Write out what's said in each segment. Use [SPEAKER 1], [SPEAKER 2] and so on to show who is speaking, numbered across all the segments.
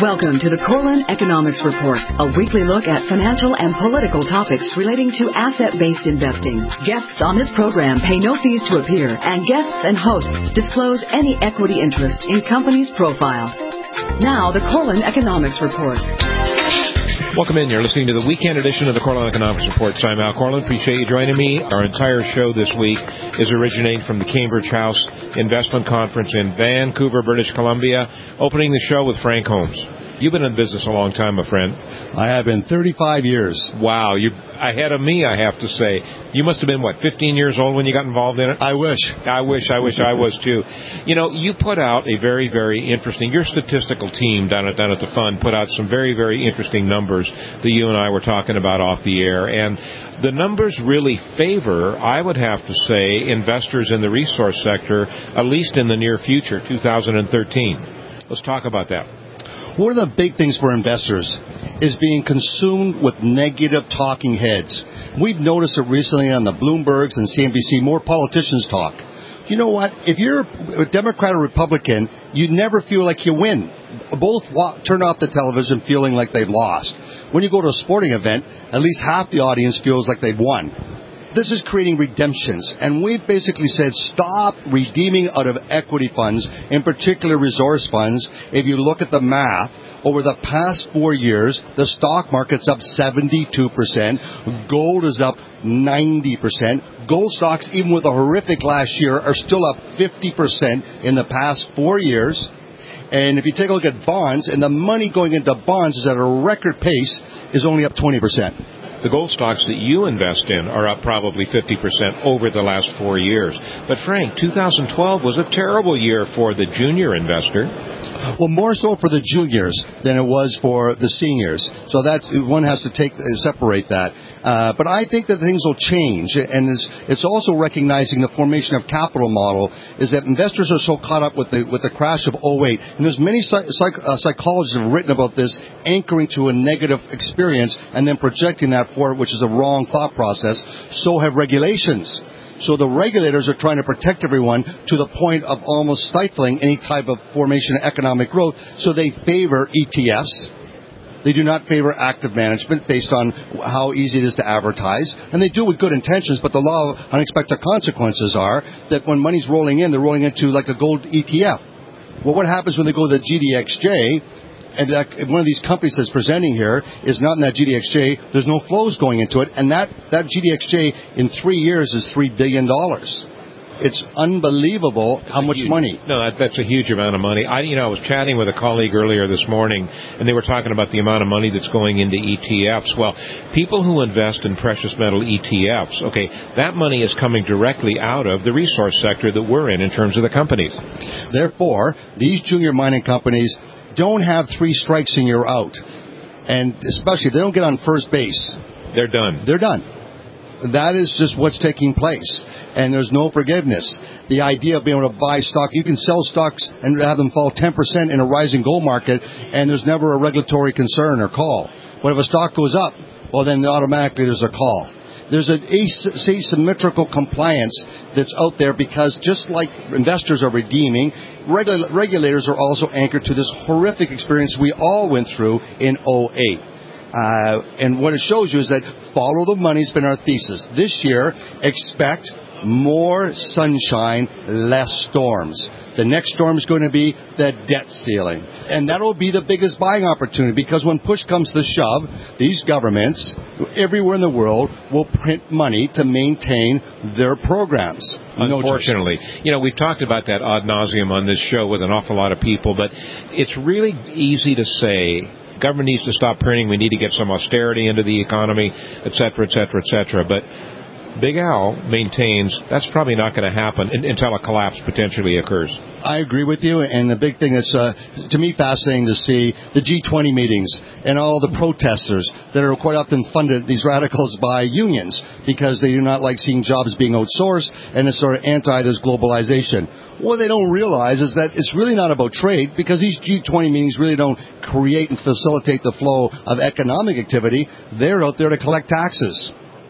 [SPEAKER 1] Welcome to the Corlin Economics Report, a weekly look at financial and political topics relating to asset-based investing. Guests on this program pay no fees to appear, and guests and hosts disclose any equity interest in companies' profiles. Now, the Corlin Economics Report.
[SPEAKER 2] Welcome in. You're listening to the weekend edition of the Corlin Economics Report. I'm Al Corlin. Appreciate you joining me. Our entire show this week is originating from the Cambridge House Investment Conference in Vancouver, British Columbia. Opening the show with Frank Holmes. You've been in business a long time, my friend.
[SPEAKER 3] I have been 35 years.
[SPEAKER 2] Wow. You're ahead of me, I have to say. You must have been, 15 years old when you got involved in it?
[SPEAKER 3] I wish
[SPEAKER 2] I was too. You know, you put out a very, very interesting, your statistical team down at the fund put out some very, very interesting numbers that you and I were talking about off the air. And the numbers really favor, I would have to say, investors in the resource sector, at least in the near future, 2013. Let's talk about that.
[SPEAKER 3] One of the big things for investors is being consumed with negative talking heads. We've noticed it recently on the Bloombergs and CNBC, more politicians talk. You know what? If you're a Democrat or Republican, you never feel like you win. Both turn off the television feeling like they've lost. When you go to a sporting event, at least half the audience feels like they've won. This is creating redemptions, and we've basically said stop redeeming out of equity funds, in particular resource funds. If you look at the math, over the past 4 years, the stock market's up 72%, gold is up 90%. Gold stocks, even with a horrific last year, are still up 50% in the past 4 years. And if you take a look at bonds, and the money going into bonds is at a record pace, is only up 20%.
[SPEAKER 2] The gold stocks that you invest in are up probably 50% over the last 4 years. But Frank, 2012 was a terrible year for the junior investor.
[SPEAKER 3] Well, more so for the juniors than it was for the seniors. So that one has to separate that. But I think that things will change, and it's also recognizing the formation of capital model is that investors are so caught up with the crash of 2008, and there's many psychologists have written about this, anchoring to a negative experience and then projecting that forward, which is a wrong thought process. So have regulations. So the regulators are trying to protect everyone to the point of almost stifling any type of formation of economic growth. So they favor ETFs. They do not favor active management based on how easy it is to advertise. And they do with good intentions, but the law of unexpected consequences are that when money's rolling in, they're rolling into like a gold ETF. Well, what happens when they go to the GDXJ, and one of these companies that's presenting here is not in that GDXJ, there's no flows going into it, and that GDXJ in 3 years is $3 billion. It's unbelievable how much money.
[SPEAKER 2] No, that's a huge amount of money. I was chatting with a colleague earlier this morning, and they were talking about the amount of money that's going into ETFs. Well, people who invest in precious metal ETFs, that money is coming directly out of the resource sector that we're in terms of the companies.
[SPEAKER 3] Therefore, these junior mining companies don't have 3 strikes and you're out. And especially if they don't get on first base,
[SPEAKER 2] they're done.
[SPEAKER 3] They're done. That is just what's taking place. And there's no forgiveness. The idea of being able to buy stock, you can sell stocks and have them fall 10% in a rising gold market, and there's never a regulatory concern or call. But if a stock goes up, well, then automatically there's a call. There's an asymmetrical compliance that's out there because just like investors are redeeming, regulators are also anchored to this horrific experience we all went through in 2008. And what it shows you is that follow the money's been our thesis. This year, expect more sunshine, less storms. The next storm is going to be the debt ceiling. And that will be the biggest buying opportunity because when push comes to shove, these governments everywhere in the world will print money to maintain their programs.
[SPEAKER 2] Unfortunately. We've talked about that ad nauseum on this show with an awful lot of people, but it's really easy to say government needs to stop printing, we need to get some austerity into the economy, et cetera, et cetera, et cetera. But Big Al maintains that's probably not going to happen until a collapse potentially occurs.
[SPEAKER 3] I agree with you, and the big thing that's, to me, fascinating to see the G20 meetings and all the protesters that are quite often funded, these radicals, by unions because they do not like seeing jobs being outsourced, and it's sort of anti this globalization. What they don't realize is that it's really not about trade because these G20 meetings really don't create and facilitate the flow of economic activity. They're out there to collect taxes.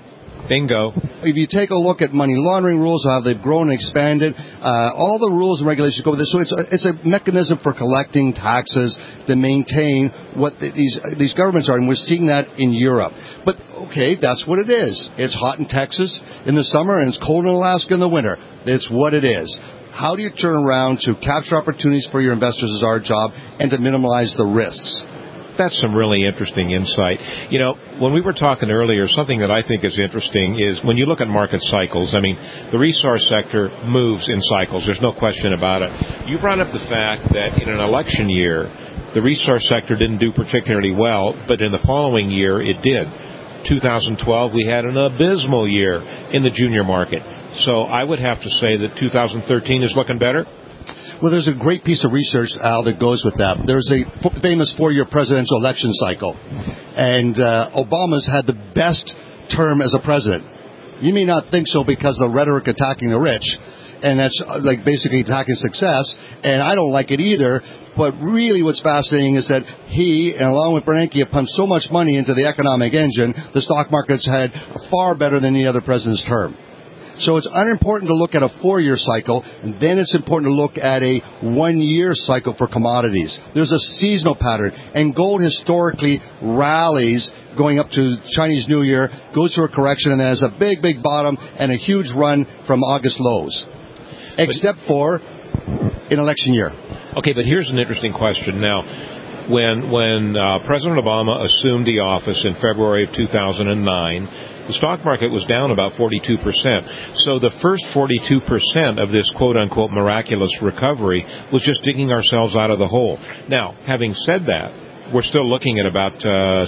[SPEAKER 2] Bingo.
[SPEAKER 3] If you take a look at money laundering rules, how they've grown and expanded, all the rules and regulations go with this. So it's a mechanism for collecting taxes to maintain what these governments are, and we're seeing that in Europe. But okay, that's what it is. It's hot in Texas in the summer, and it's cold in Alaska in the winter. It's what it is. How do you turn around to capture opportunities for your investors is our job, and to minimize the risks.
[SPEAKER 2] That's some really interesting insight. You know, when we were talking earlier, something that I think is interesting is when you look at market cycles, I mean, the resource sector moves in cycles. There's no question about it. You brought up the fact that in an election year, the resource sector didn't do particularly well, but in the following year, it did. 2012, we had an abysmal year in the junior market. So I would have to say that 2013 is looking better.
[SPEAKER 3] Well, there's a great piece of research, Al, that goes with that. There's a famous 4-year presidential election cycle, and Obama's had the best term as a president. You may not think so because of the rhetoric attacking the rich, and that's like basically attacking success, and I don't like it either. But really what's fascinating is that he, and along with Bernanke, have pumped so much money into the economic engine, the stock market's had far better than any other president's term. So it's unimportant to look at a 4-year cycle, and then it's important to look at a 1-year cycle for commodities. There's a seasonal pattern, and gold historically rallies going up to Chinese New Year, goes through a correction, and then has a big, big bottom and a huge run from August lows, except for in election year.
[SPEAKER 2] Okay, but here's an interesting question now. When President Obama assumed the office in February of 2009, the stock market was down about 42%. So the first 42% of this quote-unquote miraculous recovery was just digging ourselves out of the hole. Now, having said that, we're still looking at about a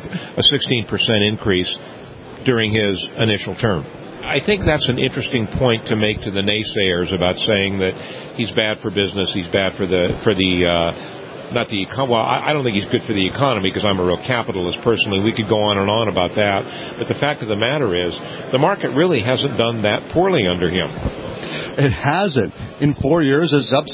[SPEAKER 2] 16% increase during his initial term. I think that's an interesting point to make to the naysayers about saying that he's bad for business, he's bad for the well, I don't think he's good for the economy because I'm a real capitalist personally. We could go on and on about that. But the fact of the matter is, the market really hasn't done that poorly under him.
[SPEAKER 3] It hasn't. In 4 years, it's up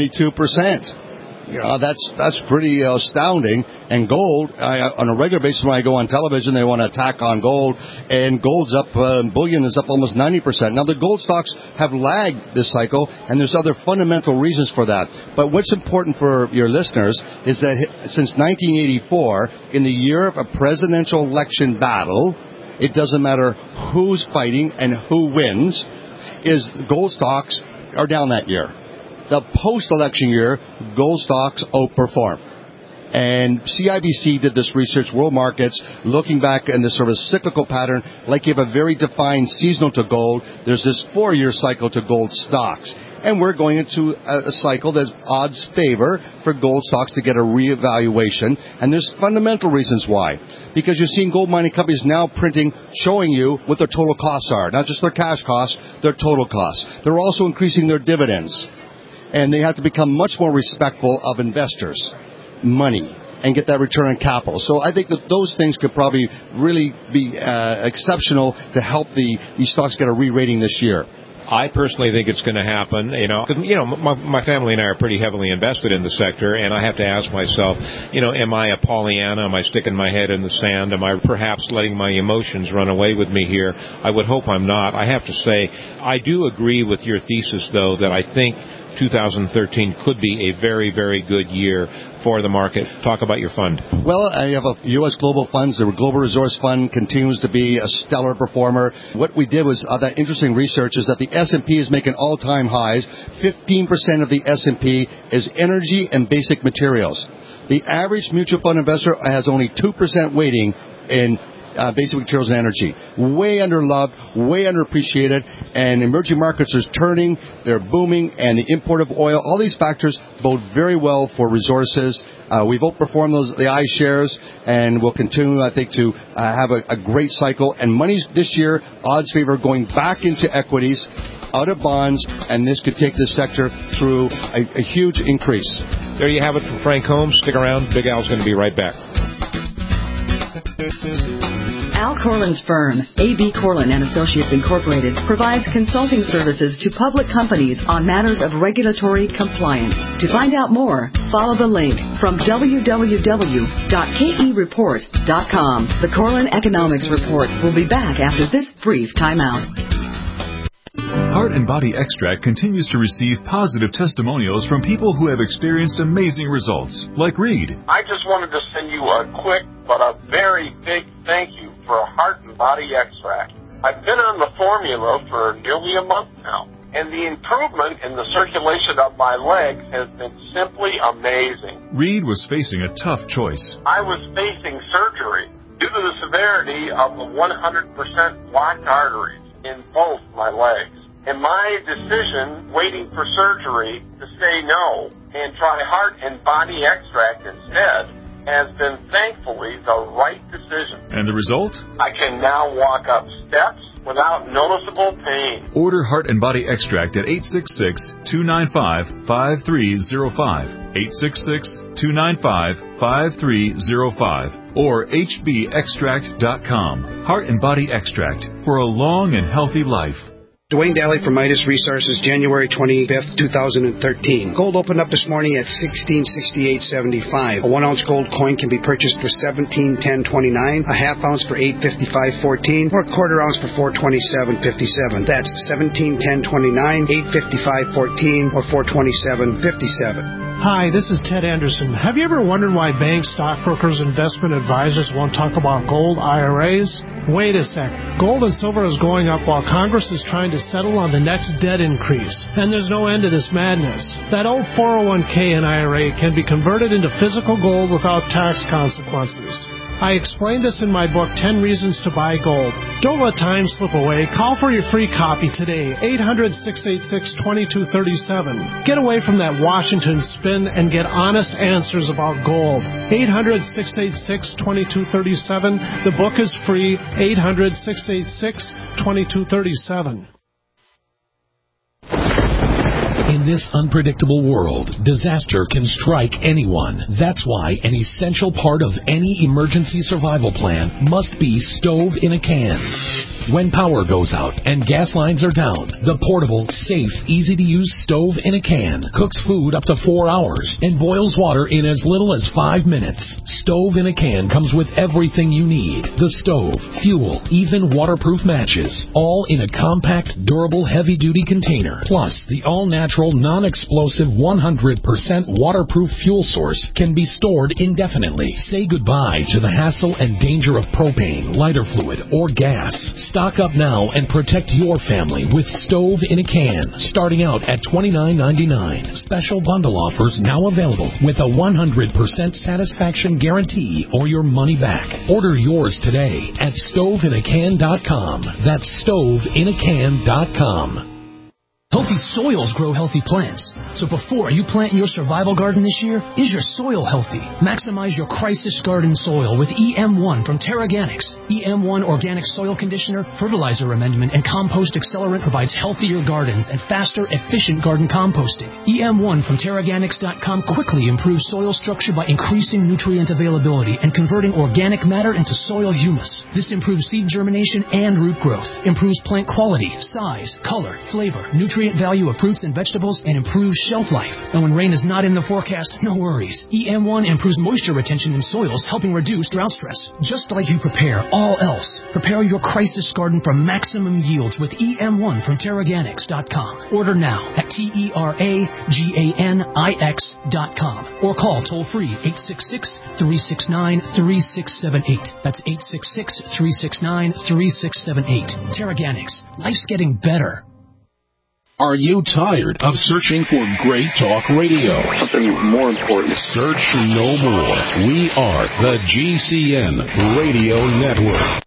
[SPEAKER 3] 72%. You know, that's pretty astounding. And gold, on a regular basis, when I go on television, they want to attack on gold, and gold's up, bullion is up almost 90%. Now, the gold stocks have lagged this cycle, and there's other fundamental reasons for that. But what's important for your listeners is that since 1984, in the year of a presidential election battle, it doesn't matter who's fighting and who wins, is gold stocks are down that year. The post-election year, gold stocks outperform. And CIBC did this research, World Markets, looking back in this sort of cyclical pattern, like you have a very defined seasonal to gold, there's this 4-year cycle to gold stocks. And we're going into a cycle that odds favor for gold stocks to get a reevaluation. And there's fundamental reasons why. Because you're seeing gold mining companies now printing, showing you what their total costs are. Not just their cash costs, their total costs. They're also increasing their dividends. And they have to become much more respectful of investors, money, and get that return on capital. So I think that those things could probably really be exceptional to help these stocks get a re-rating this year.
[SPEAKER 2] I personally think it's going to happen. My family and I are pretty heavily invested in the sector, and I have to ask myself, am I a Pollyanna? Am I sticking my head in the sand? Am I perhaps letting my emotions run away with me here? I would hope I'm not. I have to say, I do agree with your thesis, though, that I think 2013 could be a very, very good year for the market. Talk about your fund.
[SPEAKER 3] Well, I have a U.S. Global Funds. The Global Resource Fund continues to be a stellar performer. What we did was that interesting research is that the S&P is making all-time highs. 15% of the S&P is energy and basic materials. The average mutual fund investor has only 2% weighting in basic materials and energy. Way underloved, way underappreciated, and emerging markets are turning, they're booming, and the import of oil, all these factors bode very well for resources. We've outperformed the iShares, and we'll continue, I think, to have a great cycle. And money's this year, odds favor going back into equities, out of bonds, and this could take this sector through a huge increase.
[SPEAKER 2] There you have it from Frank Holmes. Stick around. Big Al's going to be right back.
[SPEAKER 1] Al Corlin's firm, A.B. Corlin & Associates Incorporated, provides consulting services to public companies on matters of regulatory compliance. To find out more, follow the link from www.kereport.com. The Corlin Economics Report will be back after this brief timeout.
[SPEAKER 4] Heart and Body Extract continues to receive positive testimonials from people who have experienced amazing results, like Reed.
[SPEAKER 5] I just wanted to send you a quick but a very big thank you for Heart and Body Extract. I've been on the formula for nearly a month now, and the improvement in the circulation of my legs has been simply amazing.
[SPEAKER 4] Reed was facing a tough choice.
[SPEAKER 5] I was facing surgery due to the severity of the 100% blocked arteries in both my legs. And my decision, waiting for surgery, to say no and try Heart and Body Extract instead, has been thankfully the right decision.
[SPEAKER 4] And the result?
[SPEAKER 5] I can now walk up steps without noticeable pain.
[SPEAKER 4] Order Heart and Body Extract at 866-295-5305, 866-295-5305, or hbextract.com. Heart and Body Extract for a long and healthy life.
[SPEAKER 6] Dwayne Daly from Midas Resources, January 25th, 2013. Gold opened up this morning at $1668.75. A 1 ounce gold coin can be purchased for $1710.29, a half ounce for $855.14, or a quarter ounce for $427.57. That's $1710.29, $855.14, or $427.57.
[SPEAKER 7] Hi, this is Ted Anderson. Have you ever wondered why banks, stockbrokers, investment advisors won't talk about gold IRAs? Wait a sec. Gold and silver is going up while Congress is trying to settle on the next debt increase. And there's no end to this madness. That old 401k and IRA can be converted into physical gold without tax consequences. I explained this in my book, 10 Reasons to Buy Gold. Don't let time slip away. Call for your free copy today, 800-686-2237. Get away from that Washington spin and get honest answers about gold. 800-686-2237. The book is free, 800-686-2237.
[SPEAKER 8] In this unpredictable world, disaster can strike anyone. That's why an essential part of any emergency survival plan must be stove in a can. When power goes out and gas lines are down, the portable, safe, easy-to-use stove in a can cooks food up to 4 hours and boils water in as little as 5 minutes. Stove in a can comes with everything you need. The stove, fuel, even waterproof matches, all in a compact, durable, heavy-duty container. Plus, the all-natural, non-explosive, 100% waterproof fuel source can be stored indefinitely. Say goodbye to the hassle and danger of propane, lighter fluid, or gas. Stock up now and protect your family with Stove in a Can, starting out at $29.99. Special bundle offers now available with a 100% satisfaction guarantee or your money back. Order yours today at stoveinacan.com. That's stoveinacan.com.
[SPEAKER 9] Healthy soils grow healthy plants. So before you plant your survival garden this year, is your soil healthy? Maximize your crisis garden soil with EM1 from TerraGanix. EM1 Organic Soil Conditioner, Fertilizer Amendment, and Compost Accelerant provides healthier gardens and faster, efficient garden composting. EM1 from TerraGanix.com quickly improves soil structure by increasing nutrient availability and converting organic matter into soil humus. This improves seed germination and root growth, improves plant quality, size, color, flavor, nutrient value of fruits and vegetables, and improves shelf life. And when rain is not in the forecast, no worries. EM1 improves moisture retention in soils, helping reduce drought stress. Just like you prepare all else, prepare your crisis garden for maximum yields with EM1 from TerraGanix.com. Order now at TerraGanix.com or call toll-free 866-369-3678. That's 866-369-3678. TerraGanix. Life's getting better.
[SPEAKER 10] Are you tired of searching for great talk radio?
[SPEAKER 5] Something more important.
[SPEAKER 10] Search no more. We are the GCN Radio Network.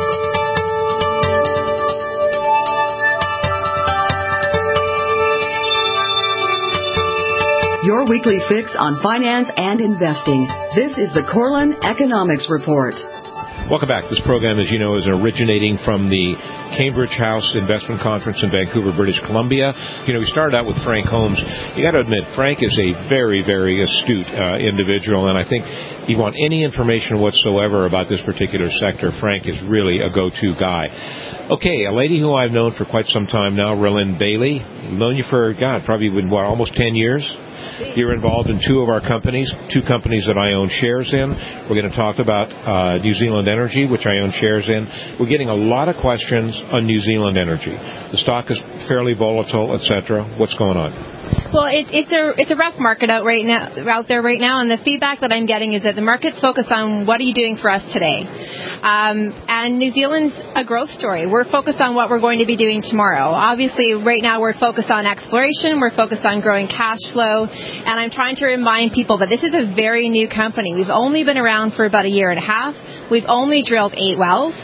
[SPEAKER 1] Your weekly fix on finance and investing. This is the Corlin Economics Report.
[SPEAKER 2] Welcome back. This program, as you know, is originating from the Cambridge House Investment Conference in Vancouver, British Columbia. We started out with Frank Holmes. You got to admit, Frank is a very, very astute individual, and I think if you want any information whatsoever about this particular sector, Frank is really a go-to guy. Okay, a lady who I've known for quite some time now, Rhylin Bailey. I've known you for, probably almost 10 years. You're involved in two of our companies, two companies that I own shares in. We're going to talk about New Zealand Energy, which I own shares in. We're getting a lot of questions on New Zealand Energy. The stock is fairly volatile, etc. What's going on?
[SPEAKER 11] Well, it's a rough market out there right now, and the feedback that I'm getting is that the market's focused on what are you doing for us today. And New Zealand's a growth story. We're focused on what we're going to be doing tomorrow. Obviously, right now we're focused on exploration. We're focused on growing cash flow. And I'm trying to remind people that this is a very new company. We've only been around for about a year and a half. We've only drilled 8 wells.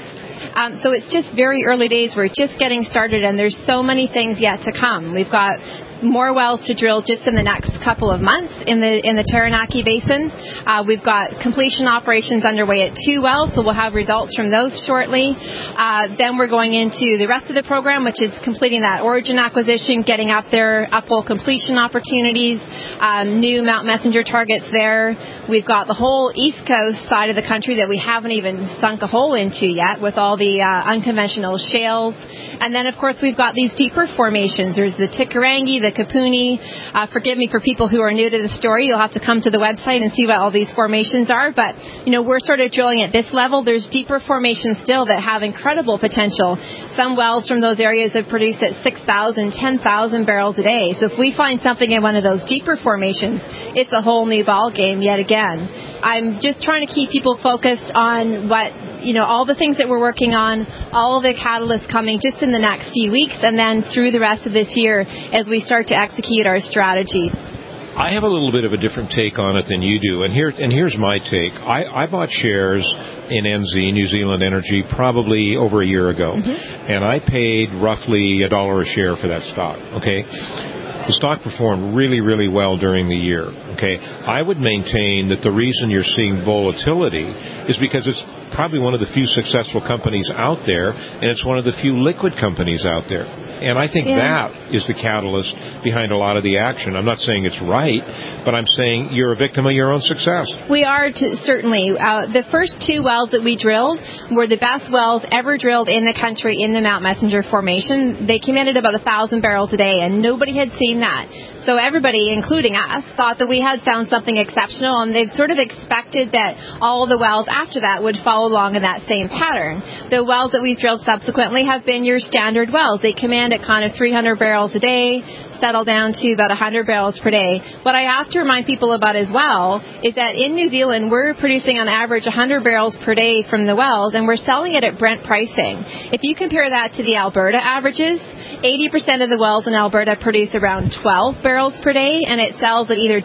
[SPEAKER 11] So it's just very early days. We're just getting started, and there's so many things yet to come. We've got more wells to drill just in the next couple of months in the Taranaki Basin. We've got completion operations underway at 2 wells, so we'll have results from those shortly. Then we're going into the rest of the program, which is completing that Origin acquisition, getting up there, uphole completion opportunities, new Mount Messenger targets there. We've got the whole east coast side of the country that we haven't even sunk a hole into yet with all the unconventional shales. And then, of course, we've got these deeper formations. There's the Tikarangi, the Kapuni. Forgive me for people who are new to the story. You'll have to come to the website and see what all these formations are. But, we're sort of drilling at this level. There's deeper formations still that have incredible potential. Some wells from those areas have produced at 6,000, 10,000 barrels a day. So if we find something in one of those deeper formations, it's a whole new ball game yet again. I'm just trying to keep people focused on what all the things that we're working on, all of the catalysts coming just in the next few weeks, and then through the rest of this year as we start to execute our strategy.
[SPEAKER 2] I have a little bit of a different take on it than you do, and here's my take. I bought shares in NZ, New Zealand Energy, probably over a year ago, and I paid roughly $1 a share for that stock, okay? The stock performed really, really well during the year, okay? I would maintain that the reason you're seeing volatility is because it's probably one of the few successful companies out there, and it's one of the few liquid companies out there. And I think that is the catalyst behind a lot of the action. I'm not saying it's right, but I'm saying you're a victim of your own success.
[SPEAKER 11] We are, certainly. The first 2 wells that we drilled were the best wells ever drilled in the country in the Mount Messenger Formation. They came in at about 1,000 barrels a day, and nobody had seen that. So everybody, including us, thought that we had found something exceptional, and they've sort of expected that all the wells after that would follow along in that same pattern. The wells that we've drilled subsequently have been your standard wells. They command at kind of 300 barrels a day, settle down to about 100 barrels per day. What I have to remind people about as well is that in New Zealand, we're producing on average 100 barrels per day from the wells, and we're selling it at Brent pricing. If you compare that to the Alberta averages, 80% of the wells in Alberta produce around 12 barrels per day, and it sells at either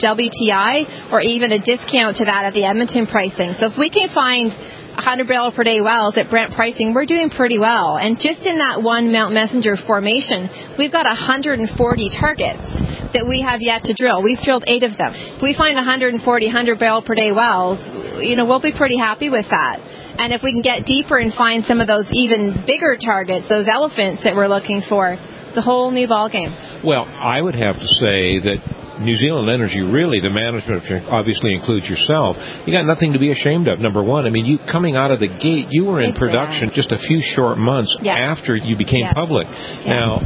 [SPEAKER 11] WTI or even a discount to that at the Edmonton pricing. So if we can find 100 barrel per day wells at Brent pricing, we're doing pretty well. And just in that one Mount Messenger formation, we've got 140 targets that we have yet to drill. We've drilled 8 of them. If we find 140 100 barrel per day wells, we'll be pretty happy with that. And if we can get deeper and find some of those even bigger targets, those elephants that we're looking for, it's a whole new ballgame.
[SPEAKER 2] Well, I would have to say that New Zealand Energy, really, the management obviously includes yourself. You got nothing to be ashamed of, number one. I mean, you coming out of the gate, you were in production just a few short months after you became public. Now,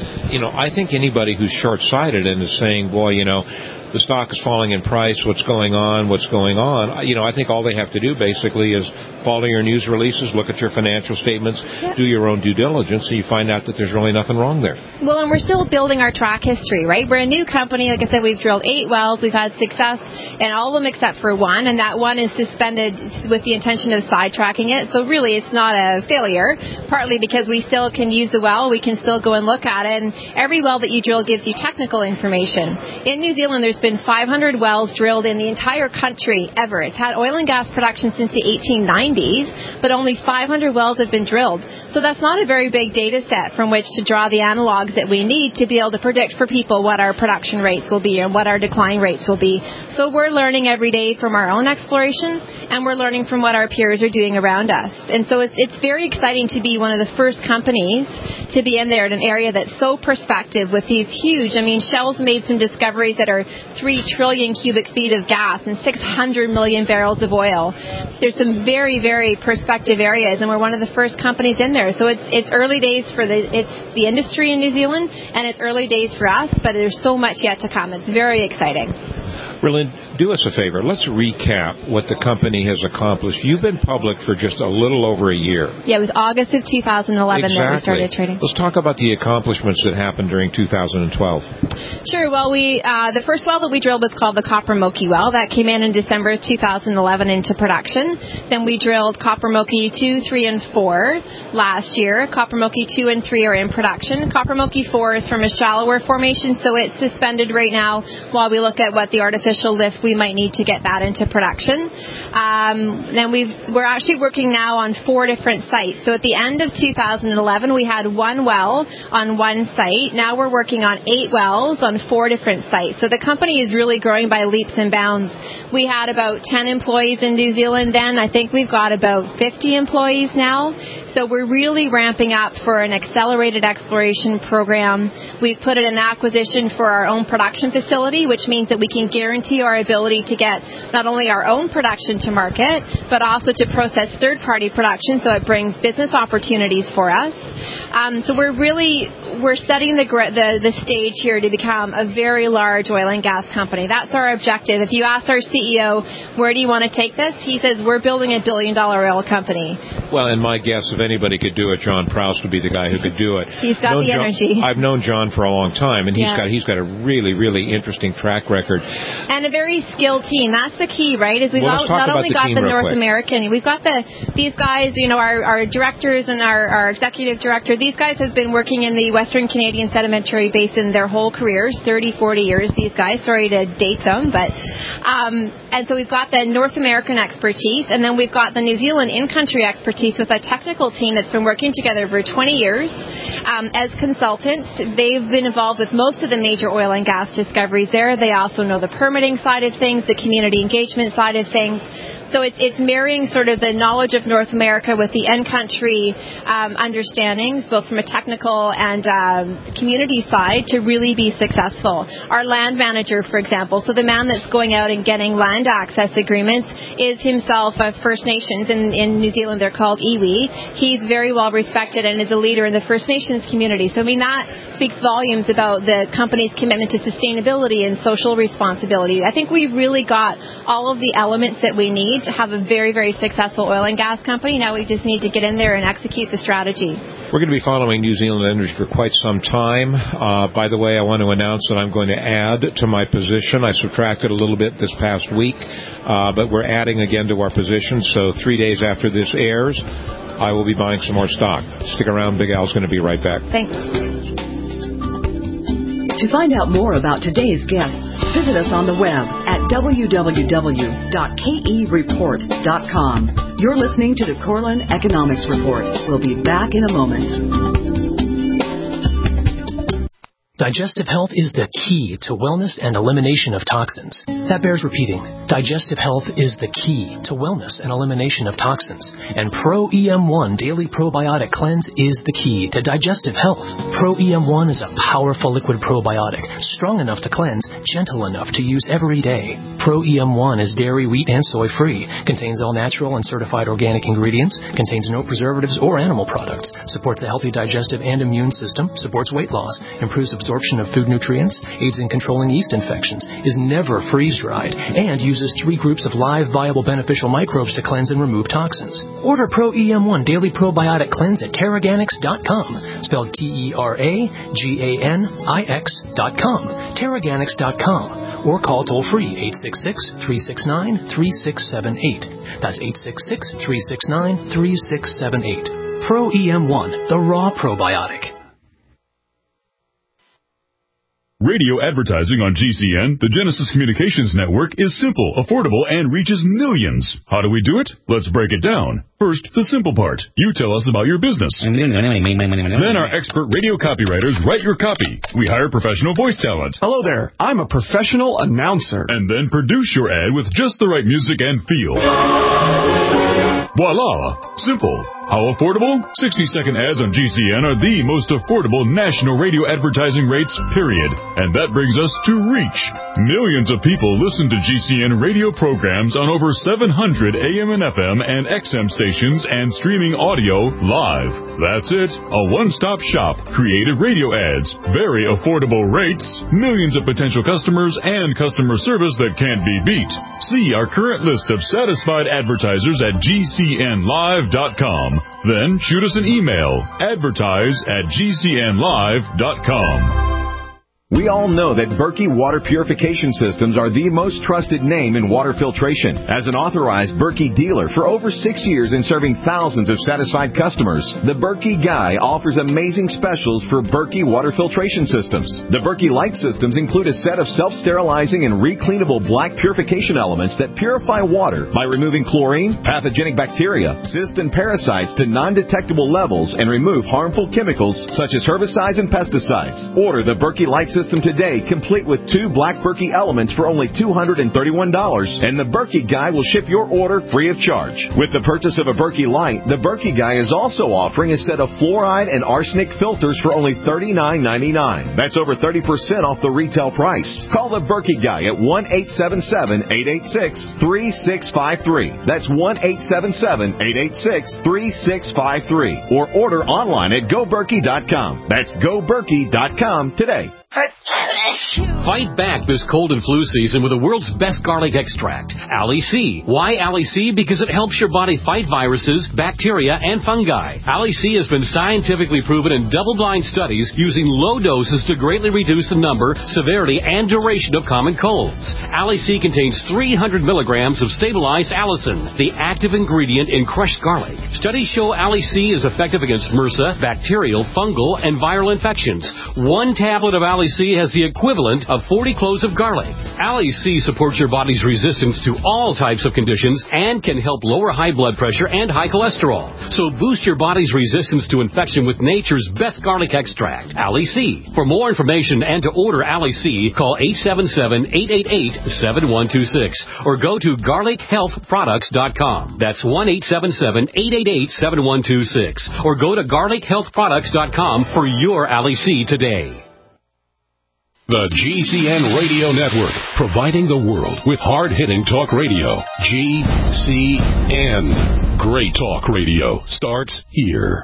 [SPEAKER 2] I think anybody who's short-sighted and is saying, boy, the stock is falling in price, what's going on? I think all they have to do basically is follow your news releases, look at your financial statements, do your own due diligence, and you find out that there's really nothing wrong there.
[SPEAKER 11] Well, and we're still building our track history, right? We're a new company. Like I said, we've drilled 8 wells. We've had success in all of them except for one, and that one is suspended with the intention of sidetracking it. So really, it's not a failure, partly because we still can use the well. We can still go and look at it, and every well that you drill gives you technical information. In New Zealand, there's been 500 wells drilled in the entire country ever. It's had oil and gas production since the 1890s, but only 500 wells have been drilled. So that's not a very big data set from which to draw the analogs that we need to be able to predict for people what our production rates will be and what our decline rates will be. So we're learning every day from our own exploration, and we're learning from what our peers are doing around us. And so it's very exciting to be one of the first companies to be in there in an area that's so prospective with these huge, Shell's made some discoveries that are 3 trillion cubic feet of gas and 600 million barrels of oil. There's some very, very prospective areas, and we're one of the first companies in there. So it's early days for the industry in New Zealand, and it's early days for us, but there's so much yet to come. It's very exciting.
[SPEAKER 2] Rhylin, do us a favor. Let's recap what the company has accomplished. You've been public for just a little over a year.
[SPEAKER 11] Yeah, it was August of 2011 that we started trading.
[SPEAKER 2] Let's talk about the accomplishments that happened during 2012.
[SPEAKER 11] Sure. Well, the first well that we drilled was called the Copper Moki well. That came in December 2011 into production. Then we drilled Copper Moki 2, 3, and 4 last year. Copper Moki 2 and 3 are in production. Copper Moki 4 is from a shallower formation, so it's suspended right now while we look at what the artificial lift we might need to get that into production. Then we're actually working now on 4 different sites. So at the end of 2011, we had 1 well on 1 site. Now we're working on 8 wells on 4 different sites. So the company is really growing by leaps and bounds. We had about 10 employees in New Zealand then. I think we've got about 50 employees now. So we're really ramping up for an accelerated exploration program. We've put in an acquisition for our own production facility, which means that we can guarantee our ability to get not only our own production to market, but also to process third-party production, so it brings business opportunities for us. So we're setting the stage here to become a very large oil and gas company. That's our objective. If you ask our CEO, where do you want to take this? He says, we're building $1 billion oil company.
[SPEAKER 2] Well, and my guess, if anybody could do it, John Prowse would be the guy who could do it.
[SPEAKER 11] He's got the energy.
[SPEAKER 2] I've known John for a long time, and he's got a really, really interesting track record.
[SPEAKER 11] And a very skilled team. That's the key, right? Is we've not only got the North American, we've got these guys, our directors and our executive director. These guys have been working in the Western Canadian Sedimentary Basin their whole careers, 30, 40 years, these guys. Sorry to date them, but and so we've got the North American expertise, and then we've got the New Zealand in-country expertise with a technical team that's been working together for 20 years as consultants. They've been involved with most of the major oil and gas discoveries there. They also know the permitting side of things, the community engagement side of things. So it's marrying sort of the knowledge of North America with the in-country understandings, both from a technical and community side, to really be successful. Our land manager, for example, so the man that's going out and getting land access agreements is himself a First Nations. In New Zealand, they're called iwi. He's very well respected and is a leader in the First Nations community. So, that speaks volumes about the company's commitment to sustainability and social responsibility. I think we've really got all of the elements that we need to have a very, very successful oil and gas company. Now we just need to get in there and execute the strategy. We're
[SPEAKER 2] going to be following New Zealand Energy for quite some time. By the way, I want to announce that I'm going to add to my position. I subtracted a little bit this past week, but we're adding again to our position. So 3 days after this airs, I will be buying some more stock. Stick around. Big Al's going to be right back.
[SPEAKER 11] Thanks.
[SPEAKER 1] To find out more about today's guests, visit us on the web at www.kereport.com. You're listening to the Corlin Economics Report. We'll be back in a moment.
[SPEAKER 9] Digestive health is the key to wellness and elimination of toxins. That bears repeating. Digestive health is the key to wellness and elimination of toxins. And Pro EM1 Daily Probiotic Cleanse is the key to digestive health. Pro EM1 is a powerful liquid probiotic, strong enough to cleanse, gentle enough to use every day. Pro EM1 is dairy, wheat, and soy-free, contains all natural and certified organic ingredients, contains no preservatives or animal products, supports a healthy digestive and immune system, supports weight loss, improves absorption of food nutrients, aids in controlling yeast infections, is never freeze-dried, and uses 3 groups of live, viable, beneficial microbes to cleanse and remove toxins. Order Pro EM1 Daily Probiotic Cleanse at Terraganix.com, spelled TerraGanix.com, Terraganix.com, or call toll-free 866-369-3678. That's 866-369-3678. Pro EM1, the raw probiotic.
[SPEAKER 4] Radio advertising on GCN, the Genesis Communications Network, is simple, affordable, and reaches millions. How do we do it? Let's break it down. First, the simple part. You tell us about your business. Then our expert radio copywriters write your copy. We hire professional voice talent.
[SPEAKER 12] Hello there. I'm a professional announcer.
[SPEAKER 4] And then produce your ad with just the right music and feel. Voila! Simple. How affordable? 60-second ads on GCN are the most affordable national radio advertising rates, period. And that brings us to reach. Millions of people listen to GCN radio programs on over 700 AM and FM and XM stations and streaming audio live. That's it. A one-stop shop. Creative radio ads. Very affordable rates. Millions of potential customers and customer service that can't be beat. See our current list of satisfied advertisers at GCNlive.com. Then shoot us an email, advertise@gcnlive.com.
[SPEAKER 13] We all know that Berkey Water Purification Systems are the most trusted name in water filtration. As an authorized Berkey dealer for over 6 years and serving thousands of satisfied customers, the Berkey Guy offers amazing specials for Berkey Water Filtration Systems. The Berkey Light Systems include a set of self-sterilizing and recleanable black purification elements that purify water by removing chlorine, pathogenic bacteria, cysts, and parasites to non-detectable levels and remove harmful chemicals such as herbicides and pesticides. Order the Berkey Light System today, complete with 2 black Berkey elements for only $231, and the Berkey Guy will ship your order free of charge. With the purchase of a Berkey Light, the Berkey Guy is also offering a set of fluoride and arsenic filters for only $39.99. That's over 30% off the retail price. Call the Berkey Guy at 1-877-886-3653. That's 1-877-886-3653. Or order online at GoBerkey.com. That's GoBerkey.com today.
[SPEAKER 8] Fight back this cold and flu season with the world's best garlic extract, Ali C. Why Ali C? Because it helps your body fight viruses, bacteria, and fungi. Ali C has been scientifically proven in double-blind studies using low doses to greatly reduce the number, severity, and duration of common colds. Ali C contains 300 milligrams of stabilized allicin, the active ingredient in crushed garlic. Studies show Ali C is effective against MRSA, bacterial, fungal, and viral infections. 1 tablet of Ali C has the equivalent of 40 cloves of garlic. Ali C supports your body's resistance to all types of conditions and can help lower high blood pressure and high cholesterol. So boost your body's resistance to infection with nature's best garlic extract, Ali C. For more information and to order Ali C, call 877-888-7126 or go to garlichealthproducts.com. That's 1-877-888-7126 or go to garlichealthproducts.com for your Ali C today.
[SPEAKER 10] The GCN Radio Network, providing the world with hard-hitting talk radio. GCN. Great talk radio starts here.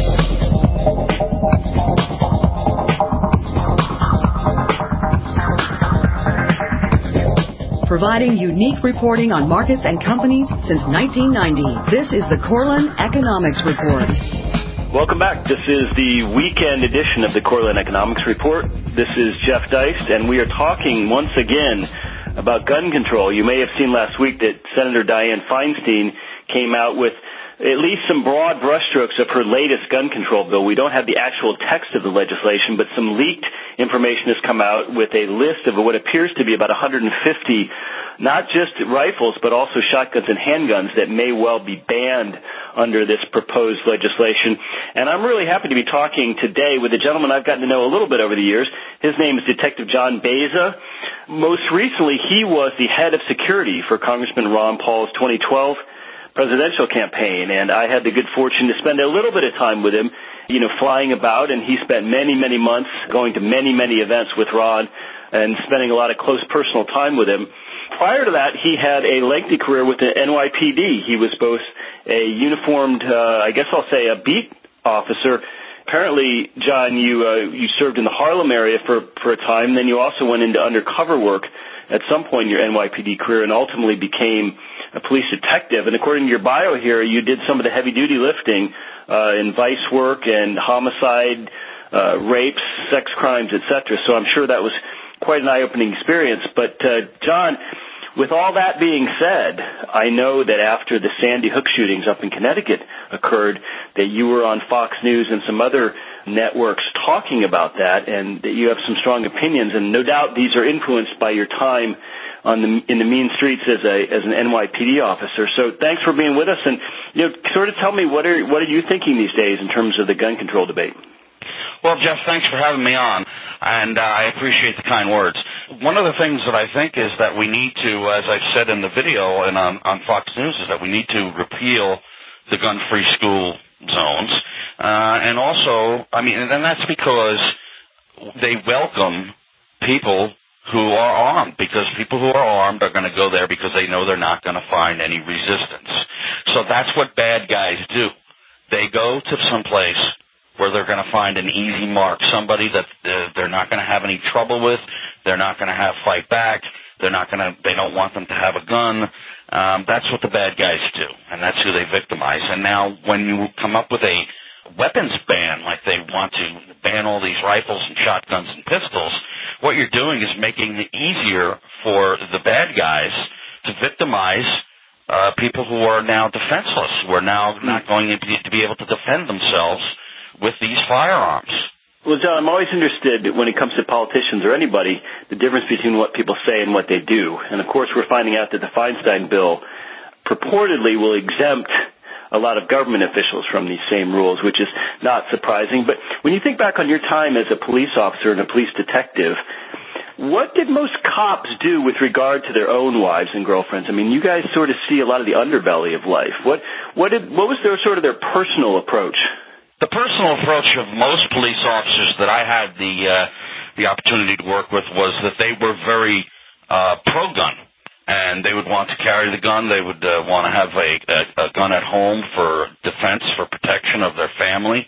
[SPEAKER 1] Providing unique reporting on markets and companies since 1990. This is the Corlin Economics Report.
[SPEAKER 14] Welcome back. This is the weekend edition of the Corlin Economics Report. This is Jeff Deist, and we are talking once again about gun control. You may have seen last week that Senator Dianne Feinstein came out with at least some broad brushstrokes of her latest gun control bill. We don't have the actual text of the legislation, but some leaked information has come out with a list of what appears to be about 150, not just rifles, but also shotguns and handguns that may well be banned under this proposed legislation. And I'm really happy to be talking today with a gentleman I've gotten to know a little bit over the years. His name is Detective John Beza. Most recently, he was the head of security for Congressman Ron Paul's 2012 presidential campaign, and I had the good fortune to spend a little bit of time with him, flying about, and he spent many, many months going to many, many events with Ron and spending a lot of close personal time with him. Prior to that, he had a lengthy career with the NYPD. He was both a uniformed, I guess I'll say a beat officer. Apparently, John, you served in the Harlem area for a time, then you also went into undercover work at some point in your NYPD career and ultimately became a police detective. And according to your bio here, you did some of the heavy-duty lifting in vice work and homicide, rapes, sex crimes, etc. So I'm sure that was quite an eye-opening experience. But, John, With all that being said, I know that after the Sandy Hook shootings up in Connecticut occurred, that you were on Fox News and some other networks talking about that, and that you have some strong opinions, and no doubt these are influenced by your time in the mean streets as an NYPD officer. So thanks for being with us, and sort of tell me what are you thinking these days in terms of the gun control debate?
[SPEAKER 15] Well, Jeff, thanks for having me on, and I appreciate the kind words. One of the things that I think is that we need to, as I've said in the video and on Fox News, is that we need to repeal the gun-free school zones. And also, and that's because they welcome people who are armed, because people who are armed are going to go there because they know they're not going to find any resistance. So that's what bad guys do. They go to some place where they're going to find an easy mark, somebody that they're not going to have any trouble with, they're not going to have fight back, they don't want them to have a gun. That's what the bad guys do, and that's who they victimize. And now when you come up with a weapons ban, like they want to ban all these rifles and shotguns and pistols, what you're doing is making it easier for the bad guys to victimize people who are now defenseless, who are now not going to be able to defend themselves with these firearms.
[SPEAKER 14] Well, John, I'm always interested when it comes to politicians or anybody, the difference between what people say and what they do. And, of course, we're finding out that the Feinstein bill purportedly will exempt a lot of government officials from these same rules, which is not surprising. But when you think back on your time as a police officer and a police detective, what did most cops do with regard to their own wives and girlfriends? I mean, you guys sort of see a lot of the underbelly of life. What was their personal approach?
[SPEAKER 15] The personal approach of most police officers that I had the opportunity to work with was that they were very pro-gun, and they would want to carry the gun. They would want to have a gun at home for defense, for protection of their family.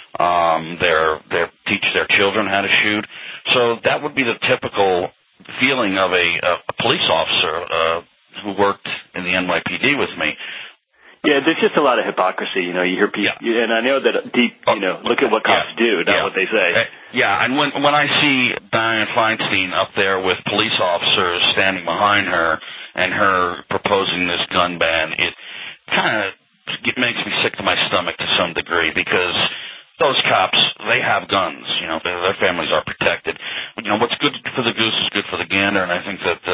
[SPEAKER 15] They teach their children how to shoot. So that would be the typical feeling of a police officer who worked in the NYPD with me.
[SPEAKER 14] Yeah, there's just a lot of hypocrisy. You hear people, and I know that look at what cops do, not what they say.
[SPEAKER 15] Yeah, and when I see Dianne Feinstein up there with police officers standing behind her and her proposing this gun ban, it makes me sick to my stomach to some degree, because those cops, they have guns. Their families are protected. What's good for the goose is good for the gander, and I think that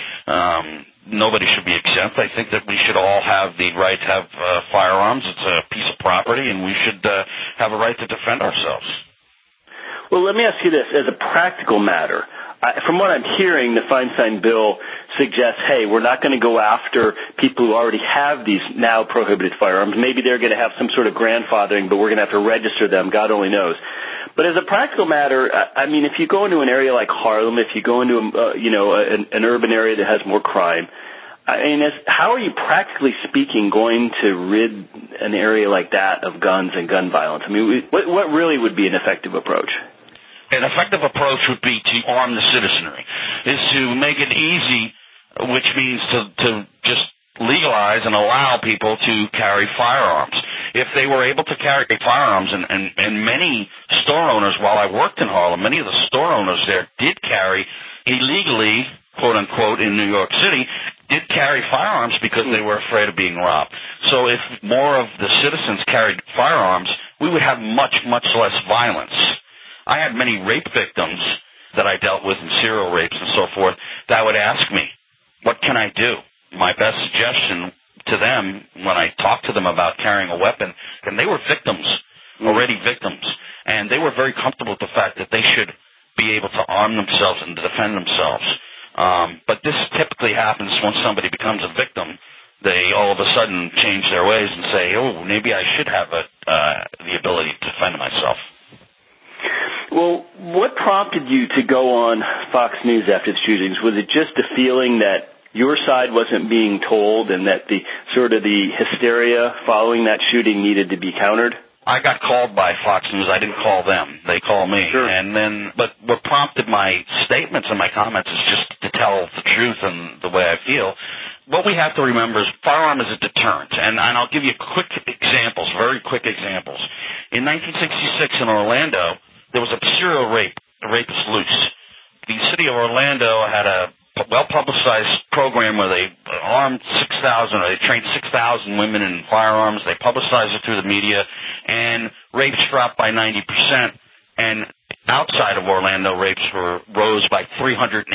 [SPEAKER 15] nobody should be exempt. I think that we should all have the right to have firearms. It's a piece of property, and we should have a right to defend ourselves.
[SPEAKER 14] Well, let me ask you this. As a practical matter, from what I'm hearing, the Feinstein bill suggests, hey, we're not going to go after people who already have these now prohibited firearms. Maybe they're going to have some sort of grandfathering, but we're going to have to register them. God only knows. But as a practical matter, I mean, if you go into an area like Harlem, if you go into an urban area that has more crime, I mean, how are you practically speaking going to rid an area like that of guns and gun violence? I mean, what really would be an effective approach?
[SPEAKER 15] An effective approach would be to arm the citizenry, is to make it easy, which means to just legalize and allow people to carry firearms. If they were able to carry firearms, and many store owners, while I worked in Harlem, many of the store owners there did carry illegally, quote unquote, in New York City, did carry firearms because they were afraid of being robbed. So if more of the citizens carried firearms, we would have much, much less violence. I had many rape victims that I dealt with in serial rapes and so forth that would ask me, what can I do? My best suggestion to them when I talked to them about carrying a weapon, and they were victims, already victims, and they were very comfortable with the fact that they should be able to arm themselves and defend themselves. But this typically happens when somebody becomes a victim. They all of a sudden change their ways and say, oh, maybe I should have the ability to defend myself.
[SPEAKER 14] Well, what prompted you to go on Fox News after the shootings? Was it just a feeling that your side wasn't being told and that the hysteria following that shooting needed to be countered?
[SPEAKER 15] I got called by Fox News. I didn't call them. They called me.
[SPEAKER 14] Sure.
[SPEAKER 15] But what prompted my statements and my comments is just to tell the truth and the way I feel. What we have to remember is firearm is a deterrent, and I'll give you quick examples, very quick examples. In 1966 in Orlando, there was a serial rape, a rapist loose. The city of Orlando had a well-publicized program where they armed 6,000, or they trained 6,000 women in firearms. They publicized it through the media, and rapes dropped by 90%. And outside of Orlando, rapes rose by 308%,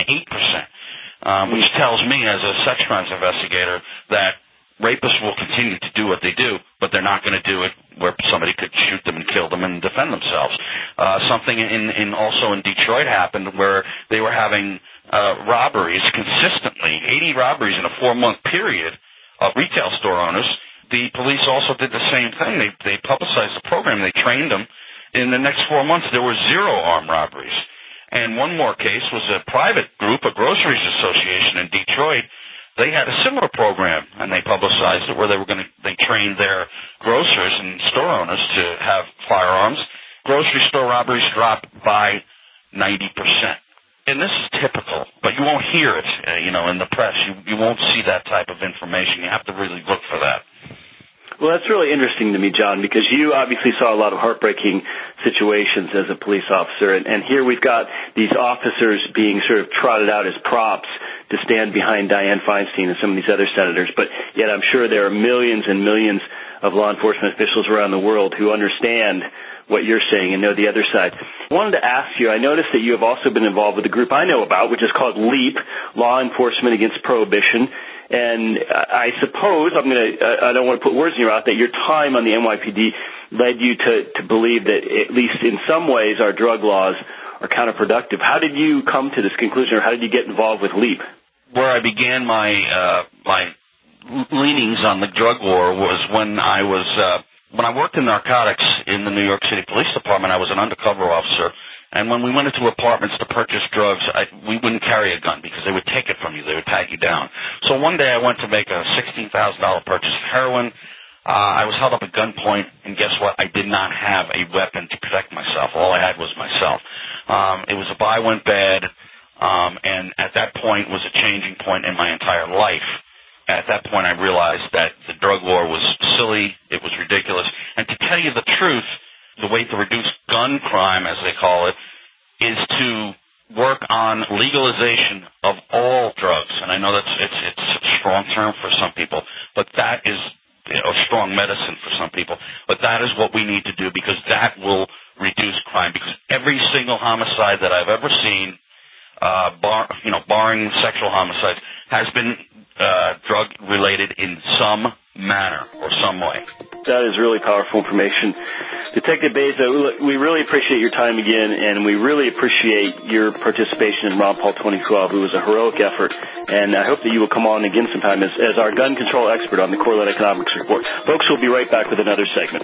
[SPEAKER 15] which tells me, as a sex crimes investigator, that rapists will continue to do what they do, but they're not going to do it where somebody could shoot them and kill them and defend themselves. Something also in Detroit happened where they were having robberies consistently, 80 robberies in a 4-month period of retail store owners. The police also did the same thing. They publicized the program. They trained them. In the next 4 months, there were 0 armed robberies. And one more case was a private group, a groceries association in Detroit. They had a similar program, and they publicized it, where they trained their grocers and store owners to have firearms. Grocery store robberies dropped by 90%. And this is typical, but you won't hear it, in the press. You won't see that type of information. You have to really look for that.
[SPEAKER 14] Well, that's really interesting to me, John, because you obviously saw a lot of heartbreaking situations as a police officer, and here we've got these officers being sort of trotted out as props to stand behind Dianne Feinstein and some of these other senators, but yet I'm sure there are millions and millions of law enforcement officials around the world who understand what you're saying and know the other side. I wanted to ask you, I noticed that you have also been involved with a group I know about, which is called LEAP, Law Enforcement Against Prohibition. And I suppose, I don't want to put words in your mouth, that your time on the NYPD led you to believe that, at least in some ways, our drug laws are counterproductive. How did you come to this conclusion, or how did you get involved with LEAP?
[SPEAKER 15] Where I began my leanings on the drug war was when I worked in narcotics in the New York City Police Department. I was an undercover officer. And when we went into apartments to purchase drugs, we wouldn't carry a gun because they would take it from you. They would tag you down. So one day I went to make a $16,000 purchase of heroin. I was held up at gunpoint, and guess what? I did not have a weapon to protect myself. All I had was myself. It was a buy went bad, and at that point was a changing point in my entire life. At that point I realized that the drug war was silly. It was ridiculous. And to tell you the truth, the way to reduce gun crime, as they call it, is to work on legalization of all drugs. And I know it's a strong term for some people, but that is a strong medicine for some people. But that is what we need to do, because that will reduce crime. Because every single homicide that I've ever seen, barring sexual homicides, has been drug-related in some manner or some way.
[SPEAKER 14] That is really powerful information. Detective Beza, we really appreciate your time again, and we really appreciate your participation in Ron Paul 2012. It was a heroic effort, and I hope that you will come on again sometime as our gun control expert on the Correlate Economics Report. Folks, we'll be right back with another segment.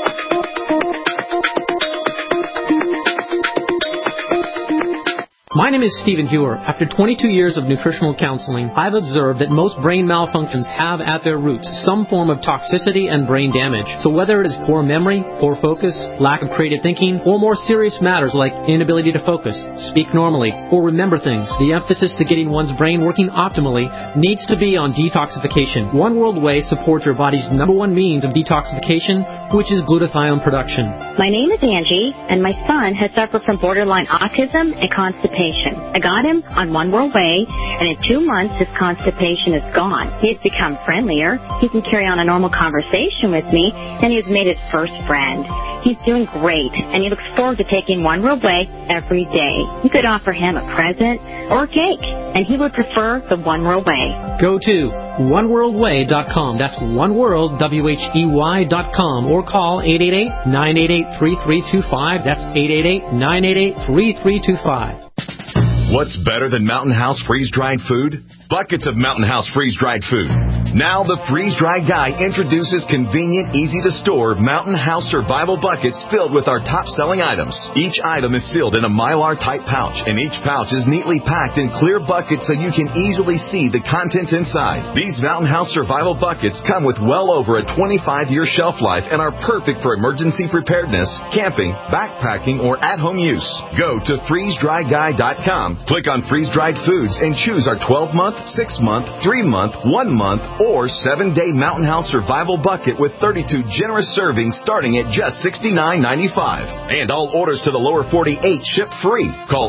[SPEAKER 16] My name is Stephen Hewer. After 22 years of nutritional counseling, I've observed that most brain malfunctions have at their roots some form of toxicity and brain damage. So whether it is poor memory, poor focus, lack of creative thinking, or more serious matters like inability to focus, speak normally, or remember things, the emphasis to getting one's brain working optimally needs to be on detoxification. One World Whey supports your body's #1 means of detoxification, which is glutathione production.
[SPEAKER 17] My name is Angie, and my son has suffered from borderline autism and constipation. I got him on One World Whey, and in 2 months, his constipation is gone. He has become friendlier. He can carry on a normal conversation with me, and he has made his first friend. He's doing great, and he looks forward to taking One World Whey every day. You could offer him a present or a cake, and he would prefer the One World Whey.
[SPEAKER 16] Go to oneworldwhey.com. That's oneworld, WHEY.com, or call 888-988-3325. That's 888-988-3325.
[SPEAKER 13] What's better than Mountain House freeze-dried food? Buckets of Mountain House freeze-dried food. Now the freeze-dried guy introduces convenient, easy-to-store Mountain House survival buckets filled with our top-selling items. Each item is sealed in a Mylar-type pouch, and each pouch is neatly packed in clear buckets so you can easily see the contents inside. These Mountain House survival buckets come with well over a 25-year shelf life and are perfect for emergency preparedness, camping, backpacking, or at-home use. Go to freezedryguy.com freeze-dried.com. Click on freeze-dried foods and choose our 12-month, 6-month, 3-month, 1-month, or 7-day Mountain House Survival Bucket with 32 generous servings starting at just $69.95. And all orders to the lower 48 ship free. Call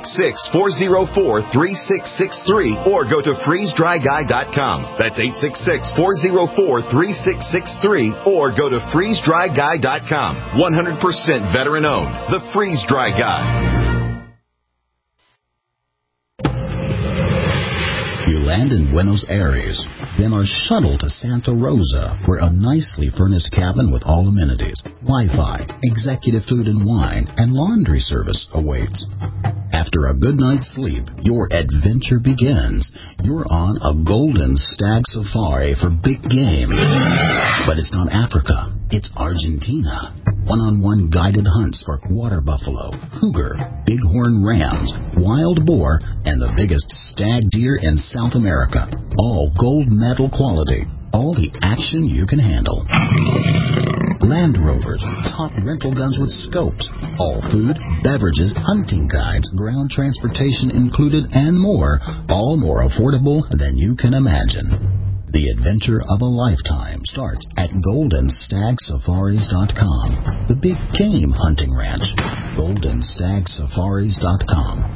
[SPEAKER 13] 866-404-3663 or go to freeze-dry-guy.com. That's 866-404-3663 or go to freeze-dry-guy.com. 100% veteran-owned. The Freeze-Dry Guy.
[SPEAKER 18] You land in Buenos Aires, then are shuttled to Santa Rosa, where a nicely furnished cabin with all amenities, Wi-Fi, executive food and wine, and laundry service awaits. After a good night's sleep, your adventure begins. You're on a golden stag safari for big game. But it's not Africa, it's Argentina. One-on-one guided hunts for water buffalo, cougar, bighorn rams, wild boar, and the biggest stag deer in South America. All gold medal quality. All the action you can handle. Land Rovers, top rental guns with scopes. All food, beverages, hunting guides, ground transportation included, and more. All more affordable than you can imagine. The adventure of a lifetime starts at GoldenStagSafaris.com. The big game hunting ranch. GoldenStagSafaris.com.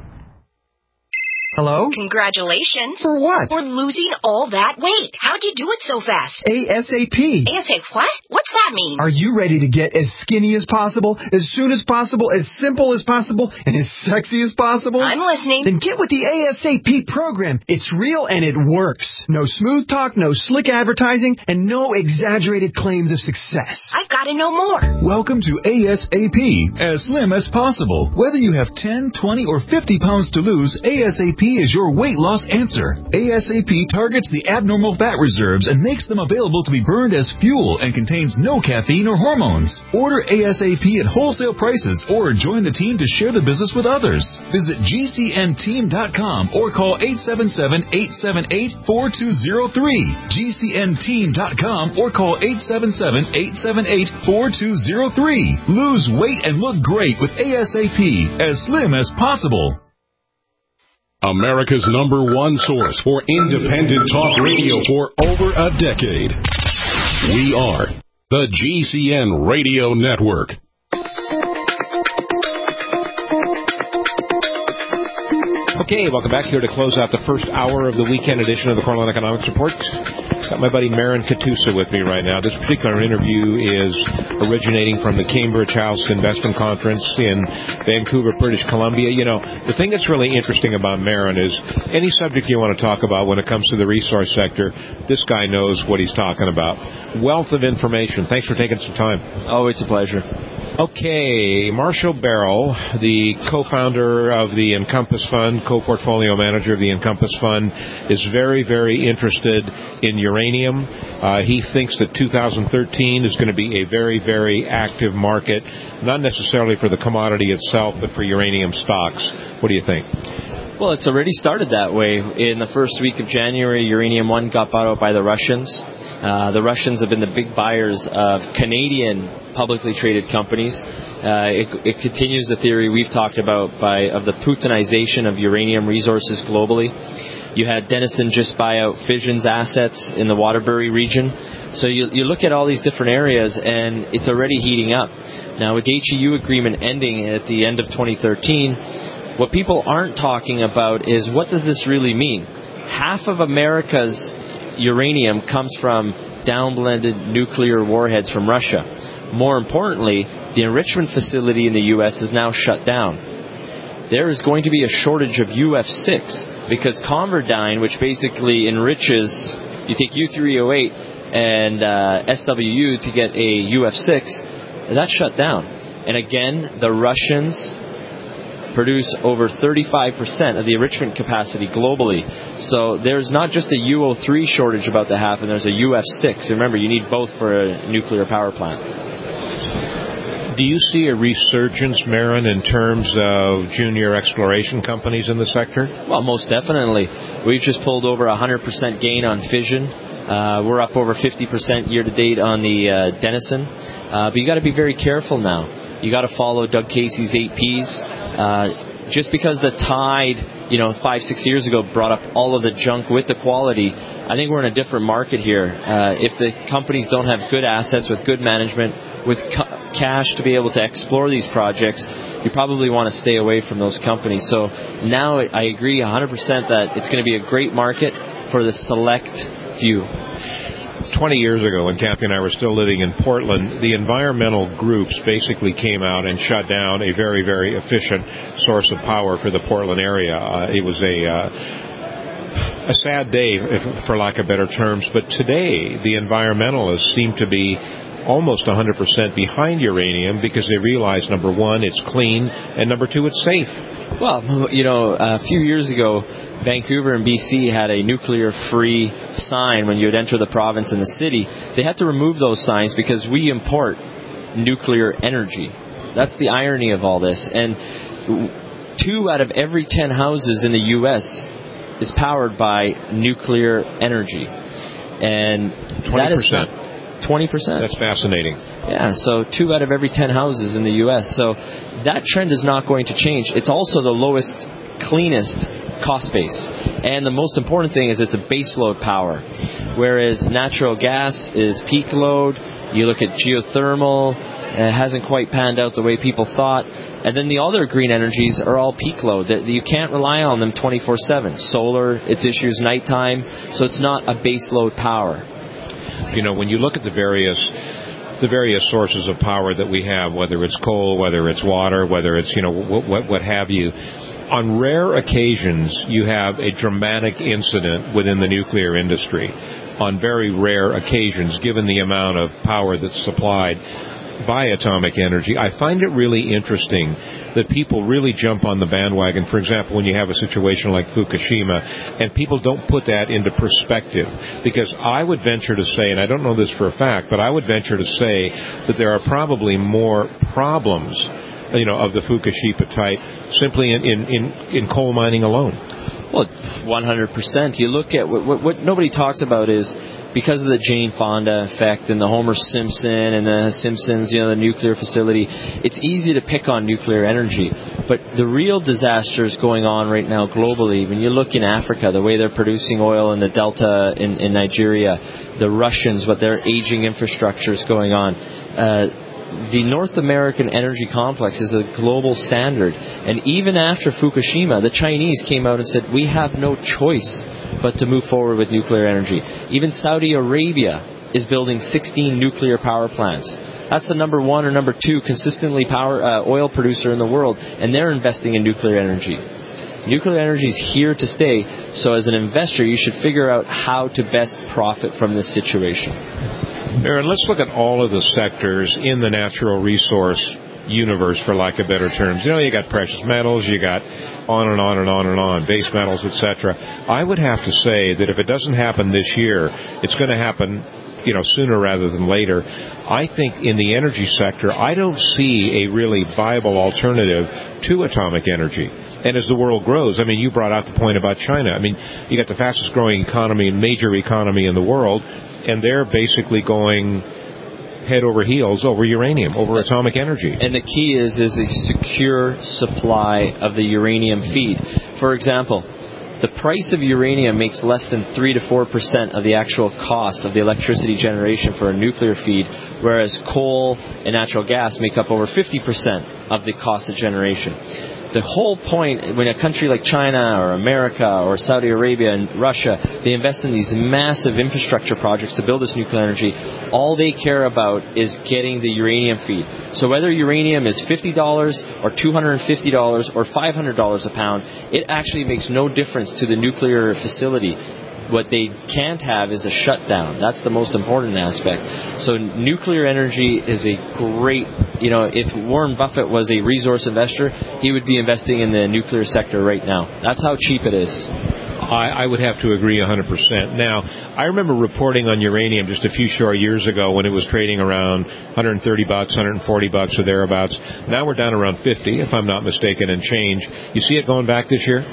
[SPEAKER 19] Hello?
[SPEAKER 20] Congratulations.
[SPEAKER 19] For what?
[SPEAKER 20] For losing all that weight. How'd you do it so fast?
[SPEAKER 19] ASAP.
[SPEAKER 20] ASAP what? What's that mean?
[SPEAKER 19] Are you ready to get as skinny as possible, as soon as possible, as simple as possible, and as sexy as possible?
[SPEAKER 20] I'm listening.
[SPEAKER 19] Then get with the ASAP program. It's real and it works. No smooth talk, no slick advertising, and no exaggerated claims of success.
[SPEAKER 20] I've got to know more.
[SPEAKER 4] Welcome to ASAP, as slim as possible. Whether you have 10, 20, or 50 pounds to lose, ASAP is your weight loss answer. ASAP targets the abnormal fat reserves and makes them available to be burned as fuel and contains no caffeine or hormones. Order ASAP at wholesale prices or join the team to share the business with others. Visit GCNteam.com or call 877-878-4203. GCNteam.com or call 877-878-4203. Lose weight and look great with ASAP, as slim as possible.
[SPEAKER 10] America's #1 source for independent talk radio for over a decade. We are the GCN Radio Network.
[SPEAKER 2] Okay, welcome back here to close out the first hour of the weekend edition of the Cornell Economics Report. Got my buddy Marin Katusa with me right now. This particular interview is originating from the Cambridge House Investment Conference in Vancouver, British Columbia. You know, the thing that's really interesting about Marin is any subject you want to talk about when it comes to the resource sector, this guy knows what he's talking about. Wealth of information. Thanks for taking some time.
[SPEAKER 21] Oh, it's a pleasure.
[SPEAKER 2] Okay, Marshall Barrow, the co-founder of the Encompass Fund, co-portfolio manager of the Encompass Fund, is very, very interested in uranium. He thinks that 2013 is going to be a very, very active market, not necessarily for the commodity itself, but for uranium stocks. What do you think?
[SPEAKER 21] Well, it's already started that way. In the first week of January, Uranium One got bought out by the Russians. The Russians have been the big buyers of Canadian publicly traded companies. It continues the theory we've talked about of the Putinization of uranium resources globally. You had Denison just buy out Fission's assets in the Waterbury region. So you look at all these different areas, and it's already heating up. Now, with the HEU agreement ending at the end of 2013, what people aren't talking about is, what does this really mean? Half of America's uranium comes from downblended nuclear warheads from Russia. More importantly, the enrichment facility in the U.S. is now shut down. There is going to be a shortage of UF6 because ConverDyn, which basically enriches, you take U3O8 and SWU to get a UF6, that's shut down. And again, the Russians produce over 35% of the enrichment capacity globally. So there's not just a UO3 shortage about to happen, there's a UF6. Remember, you need both for a nuclear power plant.
[SPEAKER 2] Do you see a resurgence, Marin, in terms of junior exploration companies in the sector?
[SPEAKER 21] Well, most definitely. We've just pulled over 100% gain on Fission. We're up over 50% year-to-date on the Denison. But you got to be very careful now. You got to follow Doug Casey's 8 Ps. just because the tide, 5-6 years ago brought up all of the junk with the quality, I think we're in a different market here. If the companies don't have good assets with good management, with cash to be able to explore these projects, you probably want to stay away from those companies. So now I agree 100% that it's going to be a great market for the select few.
[SPEAKER 2] 20 years ago, when Kathy and I were still living in Portland, the environmental groups basically came out and shut down a very, very efficient source of power for the Portland area. It was a sad day, for lack of better terms, but today the environmentalists seem to be almost 100% behind uranium because they realize, number one, it's clean, and number two, it's safe.
[SPEAKER 21] Well, a few years ago, Vancouver and BC had a nuclear-free sign when you would enter the province and the city. They had to remove those signs because we import nuclear energy. That's the irony of all this. And 2 out of every 10 houses in the U.S. is powered by nuclear energy. And
[SPEAKER 2] 20%.
[SPEAKER 21] That is 20%.
[SPEAKER 2] That's fascinating.
[SPEAKER 21] Yeah, so 2 out of every 10 houses in the U.S. So that trend is not going to change. It's also the lowest, cleanest cost base. And the most important thing is it's a base load power. Whereas natural gas is peak load. You look at geothermal, it hasn't quite panned out the way people thought. And then the other green energies are all peak load. That you can't rely on them 24/7. Solar, its issues nighttime, so it's not a base load power.
[SPEAKER 2] When you look at the various sources of power that we have, whether it's coal, whether it's water, whether it's, what have you, on rare occasions you have a dramatic incident within the nuclear industry. On very rare occasions, given the amount of power that's supplied by atomic energy, I find it really interesting that people really jump on the bandwagon. For example, when you have a situation like Fukushima, and people don't put that into perspective. Because I would venture to say, and I don't know this for a fact, but I would venture to say that there are probably more problems, of the Fukushima type simply in coal mining alone.
[SPEAKER 21] Well, 100%. You look at what nobody talks about is because of the Jane Fonda effect and the Homer Simpson and the Simpsons, the nuclear facility, it's easy to pick on nuclear energy. But the real disasters going on right now globally, when you look in Africa, the way they're producing oil in the Delta in Nigeria, the Russians, what their aging infrastructure is going on, the North American energy complex is a global standard. And even after Fukushima, the Chinese came out and said, we have no choice but to move forward with nuclear energy. Even Saudi Arabia is building 16 nuclear power plants. That's the number 1 or number 2 consistently oil producer in the world, and they're investing in nuclear energy. Nuclear energy is here to stay, so as an investor, you should figure out how to best profit from this situation.
[SPEAKER 2] Aaron, let's look at all of the sectors in the natural resource universe, for lack of better terms. You got precious metals, you got on and on and on and on, base metals, etc. I would have to say that if it doesn't happen this year, it's going to happen, sooner rather than later. I think in the energy sector, I don't see a really viable alternative to atomic energy. And as the world grows, you brought out the point about China. You got the fastest growing economy, major economy in the world, and they're basically going head over heels over uranium, over atomic energy.
[SPEAKER 21] And the key is a secure supply of the uranium feed. For example, the price of uranium makes less than 3 to 4% of the actual cost of the electricity generation for a nuclear feed, whereas coal and natural gas make up over 50% of the cost of generation. The whole point, when a country like China or America or Saudi Arabia and Russia, they invest in these massive infrastructure projects to build this nuclear energy, all they care about is getting the uranium feed. So whether uranium is $50 or $250 or $500 a pound, it actually makes no difference to the nuclear facility. What they can't have is a shutdown. That's the most important aspect. So nuclear energy is a great, if Warren Buffett was a resource investor, he would be investing in the nuclear sector right now. That's how cheap it is.
[SPEAKER 2] I would have to agree 100%. Now, I remember reporting on uranium just a few short years ago when it was trading around $130, $140 or thereabouts. Now we're down around 50, if I'm not mistaken, and change. You see it going back this year?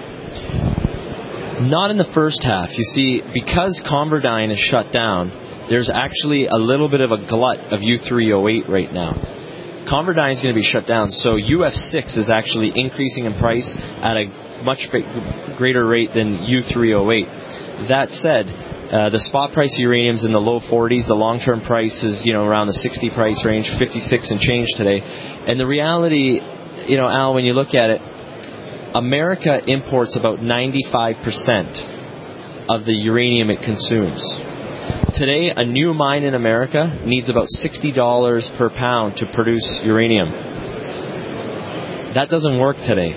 [SPEAKER 21] Not in the first half. You see, because ConverDyn is shut down, there's actually a little bit of a glut of U3O8 right now. ConverDyn is going to be shut down. So UF6 is actually increasing in price at a much greater rate than U3O8. That said, the spot price of uranium is in the low 40s. The long-term price is, around the 60 price range, 56 and change today. And the reality, Al, when you look at it, America imports about 95% of the uranium it consumes. Today, a new mine in America needs about $60 per pound to produce uranium. That doesn't work today.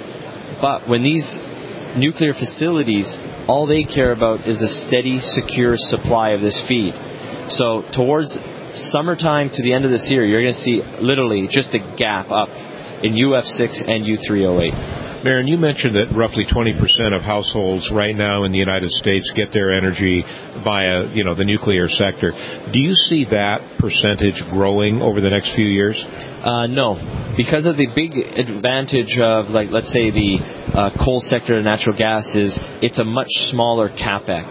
[SPEAKER 21] But when these nuclear facilities, all they care about is a steady, secure supply of this feed. So towards summertime to the end of this year, you're going to see literally just a gap up in UF6 and U3O8.
[SPEAKER 2] Maren, you mentioned that roughly 20% of households right now in the United States get their energy via, the nuclear sector. Do you see that percentage growing over the next few years?
[SPEAKER 21] No, because of the big advantage of, let's say the coal sector and natural gas is it's a much smaller capex,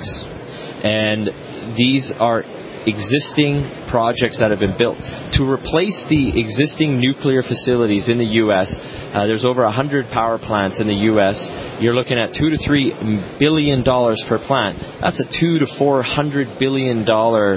[SPEAKER 21] and these are existing projects that have been built. To replace the existing nuclear facilities in the U.S., there's over 100 power plants in the U.S. You're looking at $2 to $3 billion per plant. That's a $200 to $400 billion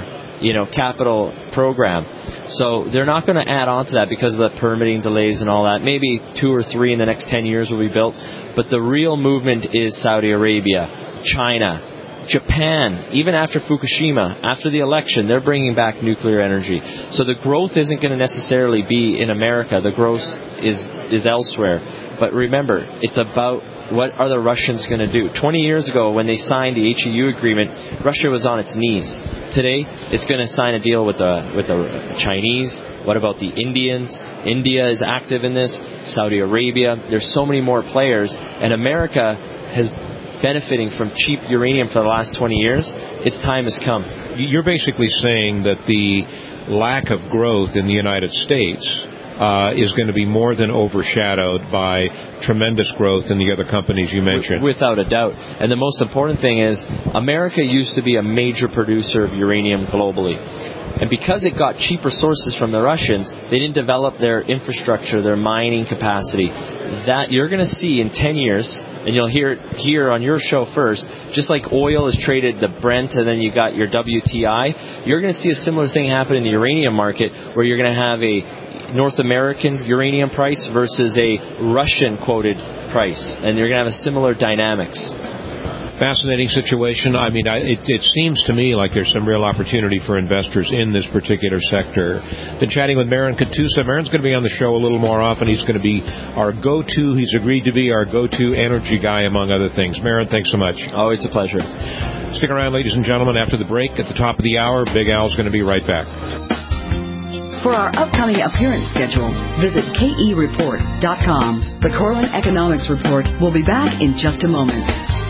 [SPEAKER 21] capital program. So they're not going to add on to that because of the permitting delays and all that. Maybe 2 or 3 in the next 10 years will be built. But the real movement is Saudi Arabia, China, Japan. Even after Fukushima, after the election, they're bringing back nuclear energy. So the growth isn't going to necessarily be in America. The growth is elsewhere. But remember, it's about what are the Russians going to do. 20 years ago, when they signed the HEU agreement, Russia was on its knees. Today, it's going to sign a deal with the Chinese. What about the Indians? India is active in this. Saudi Arabia. There's so many more players. And America has benefiting from cheap uranium for the last 20 years. Its time has come.
[SPEAKER 2] You're basically saying that the lack of growth in the United States is going to be more than overshadowed by tremendous growth in the other companies you mentioned.
[SPEAKER 21] Without a doubt. And the most important thing is America used to be a major producer of uranium globally. And because it got cheaper sources from the Russians, they didn't develop their infrastructure, their mining capacity. That you're going to see in 10 years, and you'll hear it here on your show first, just like oil is traded the Brent and then you got your WTI, you're going to see a similar thing happen in the uranium market where you're going to have a North American uranium price versus a Russian quoted price. And you're going to have a similar dynamics.
[SPEAKER 2] Fascinating situation. I mean, it seems to me like there's some real opportunity for investors in this particular sector. Been chatting with Maren Katusa. Maren's going to be on the show a little more often. He's going to be our go-to. He's agreed to be our go-to energy guy, among other things. Maren, thanks so much.
[SPEAKER 21] Oh, it's a pleasure.
[SPEAKER 2] Stick around, ladies and gentlemen. After the break, at the top of the hour, Big Al's going to be right back.
[SPEAKER 1] For our upcoming appearance schedule, visit KEReport.com. The Corwin Economics Report will be back in just a moment.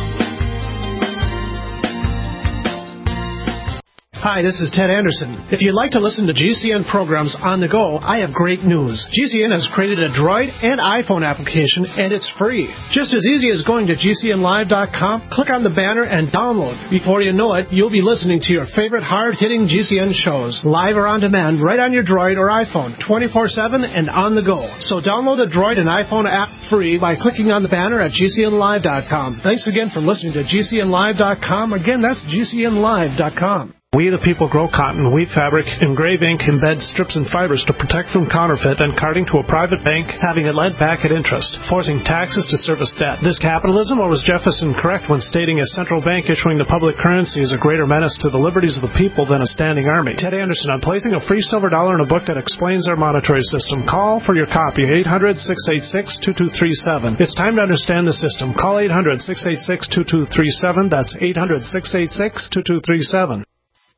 [SPEAKER 7] Hi, this is Ted Anderson. If you'd like to listen to GCN programs on the go, I have great news. GCN has created a Droid and iPhone application, and it's free. Just as easy as going to GCNlive.com, click on the banner, and download. Before you know it, you'll be listening to your favorite hard-hitting GCN shows, live or on demand, right on your Droid or iPhone, 24/7 and on the go. So download the Droid and iPhone app free by clicking on the banner at GCNlive.com. Thanks again for listening to GCNlive.com. Again, that's GCNlive.com. We the people grow cotton, weave fabric, engrave ink, embed strips and fibers to protect from counterfeit and carting to a private bank, having it lent back at interest, forcing taxes to service debt. This capitalism, or was Jefferson correct when stating a central bank issuing the public currency is a greater menace to the liberties of the people than a standing army? Ted Anderson on placing a free silver dollar in a book that explains our monetary system. Call for your copy, 800-686-2237. It's time to understand the system. Call 800-686-2237. That's 800-686-2237.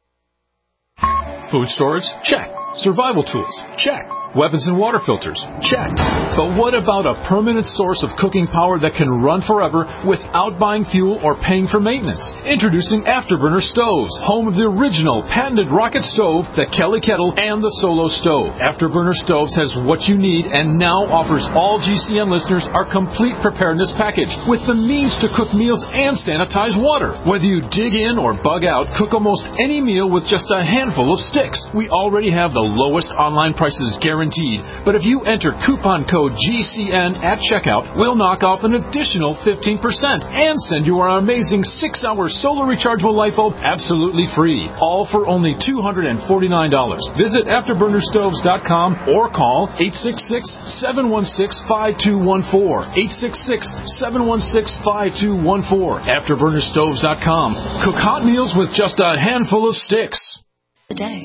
[SPEAKER 4] Food storage? Check. Survival tools? Check. Weapons and water filters? Check. But what about a permanent source of cooking power that can run forever without buying fuel or paying for maintenance? Introducing Afterburner Stoves, home of the original patented rocket stove, the Kelly Kettle, and the Solo Stove. Afterburner Stoves has what you need and now offers all GCN listeners our complete preparedness package with the means to cook meals and sanitize water. Whether you dig in or bug out, cook almost any meal with just a handful of sticks. We already have the lowest online prices guaranteed
[SPEAKER 3] guaranteed. But if you enter coupon code GCN at checkout, we'll knock off an additional 15% and send you our amazing 6-hour solar rechargeable light bulb absolutely free. All for only $249. Visit AfterburnerStoves.com or call 866-716-5214. 866-716-5214. AfterburnerStoves.com. Cook hot meals with just a handful of sticks.
[SPEAKER 1] Today.